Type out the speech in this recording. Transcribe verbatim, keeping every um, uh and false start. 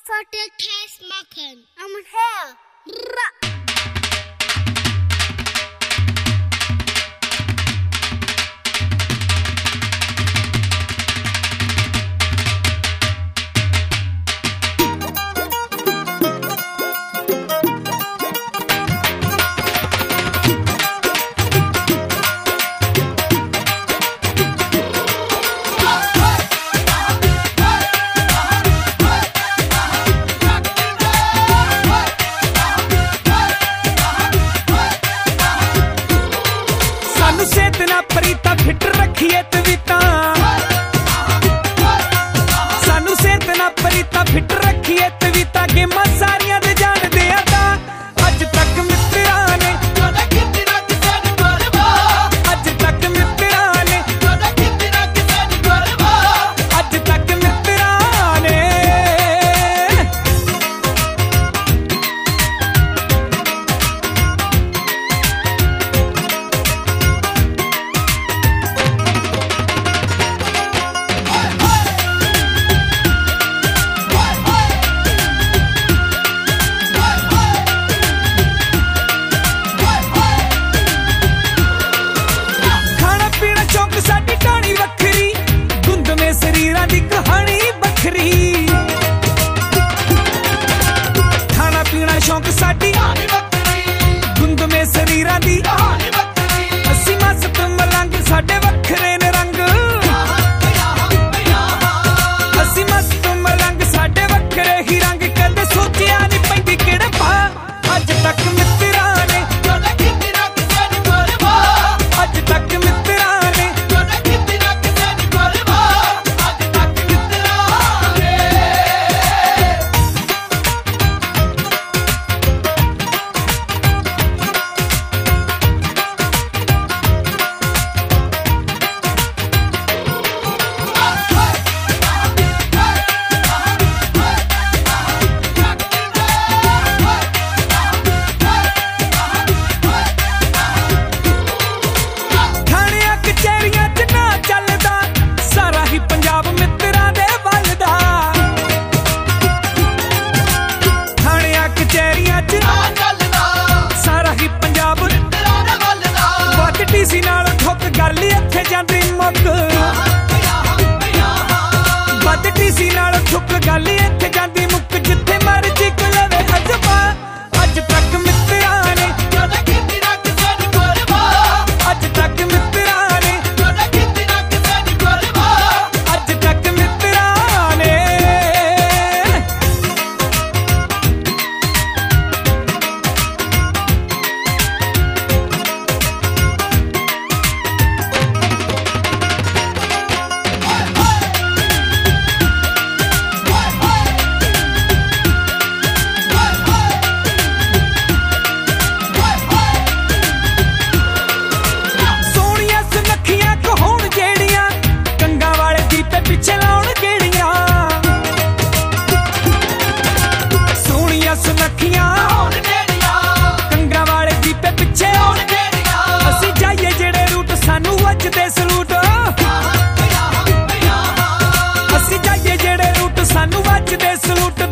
for the case making. I'm here. सेतना प्रीता fit रखिए तवीता सानू सेतना प्रीता फिट रखिए तवीता गेमां सारियां दे जान दे आता अज तक मित्रा ने अज तक मित्रा ने अज तक मित्रा ने शौक साडी गुंद में शरीरां दी अस्सी मस्त मलंग साडे वखरे ने रंग अस्सी मस्त मलंग साडे वखरे ही रंग कदे सोचिया नहीं पैंदी किहड़े पा अज तक मित्रा ने अज तक मित्रा ने सी नाल ठुक गल इत्थे जांदी मुक बद टीसी नाल ठुक गल इत्थे जांदी मुक जिथे मर्जी कोलवे अजबा अज तक मित्रा ने अज तक मित्रा ने अज तक मित्रा ने दे सलूट असी जाइए जेड़े रूट सानू वज दे सलूट